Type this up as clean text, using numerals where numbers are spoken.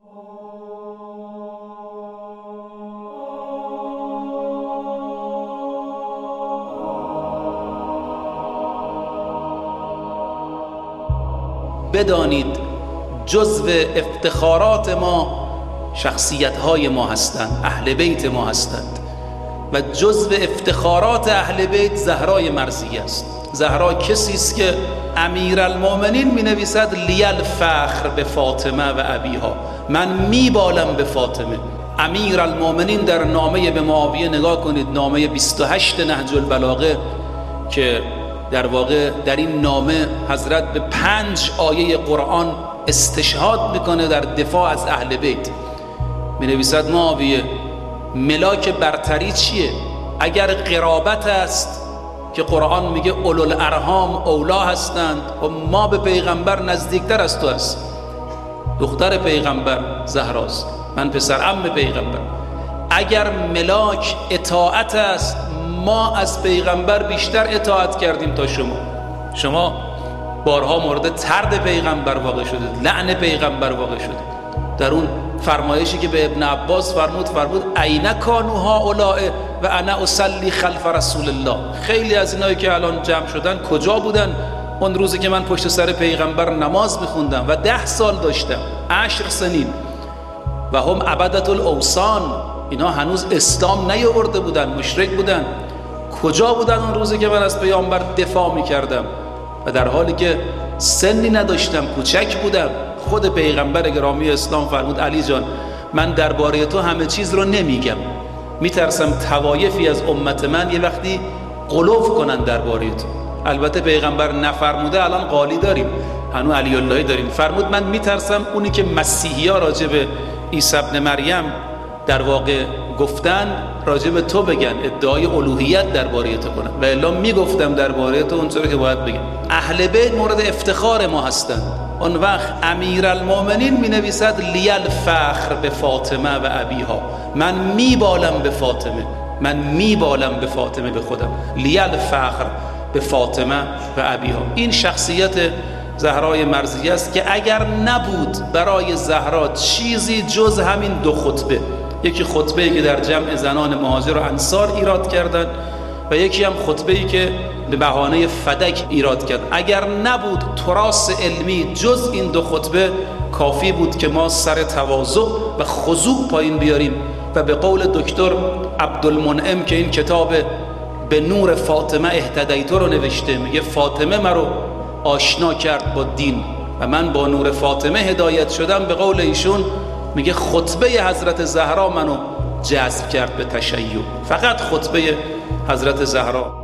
بدانید جزو افتخارات ما شخصیت‌های ما هستند، اهل بیت ما هستند و جزو افتخارات اهل بیت زهرای مرضیه است. زهرا کسی است که امیرالمؤمنین می‌نویسد لی الفخر به فاطمه و ابیها، من میبالم به فاطمه. امیرالمؤمنین در نامه به معاویه نگاه کنید، نامه 28 نهج البلاغه، که در واقع در این نامه حضرت به 5 آیه قرآن استشهاد میکنه در دفاع از اهل بیت. می نویسد معاویه ملاک برتری چیه؟ اگر قرابت است که قرآن میگه اولوالارحام اولا هستند و ما به پیغمبر نزدیکتر از تو هست. دختر پیغمبر زهراست، من پسر عم پیغمبر. اگر ملاک اطاعت است، ما از پیغمبر بیشتر اطاعت کردیم تا شما بارها مورد طرد پیغمبر واقع شدید، لعن پیغمبر واقع شدید. در اون فرمایشی که به ابن عباس فرمود اینا کانوا هؤلاء و انا اصلی خلف رسول الله. خیلی از اینایی که الان جمع شدن کجا بودن اون روزی که من پشت سر پیغمبر نماز میخوندم و 10 سال داشتم، 10 سنین، و هم عبدة الاوثان، اینا هنوز اسلام نیاورده بودن، مشرک بودن. کجا بودن اون روزی که من از پیامبر دفاع میکردم و در حالی که سنی نداشتم، کوچک بودم؟ خود پیغمبر گرامی اسلام فرمود علی جان من درباره تو همه چیز رو نمیگم، میترسم طوایفی از امت من یه وقتی غلو کنن درباره تو. البته پیغمبر نفرموده الان قالی داریم، هنوز علی اللهی داریم. فرمود من میترسم اونی که مسیحی‌ها راجع به عیسی ابن مریم در واقع گفتن راجع به تو بگن، ادعای الوهیت درباره تو کنن، و الا میگفتم درباره تو اونطوری که باید بگم. اهل بیت مورد افتخار ما هستند. اون وقت امیرالمؤمنین می نویسد لی الفخر به فاطمه و ابیها، من میبالم به فاطمه، من میبالم به فاطمه به خودم، لی الفخر به فاطمه و ابیها. این شخصیت زهرای مرضیه است که اگر نبود برای زهرا چیزی جز همین 2 خطبه، یکی خطبه‌ای که در جمع زنان مهاجر و انصار ایراد کردند و یکی هم خطبه‌ای که به بهانه فدک ایراد کرد، اگر نبود تراث علمی جز این 2 خطبه، کافی بود که ما سر تواضع و خضوع پایین بیاریم و به قول دکتر عبدالمنعم که این کتاب به نور فاطمه اهتدیت رو نوشته، میگه فاطمه مرا آشنا کرد با دین و من با نور فاطمه هدایت شدم. به قول ایشون میگه خطبه حضرت زهرا منو جذب کرد به تشیع، فقط خطبه حضرت زهرا.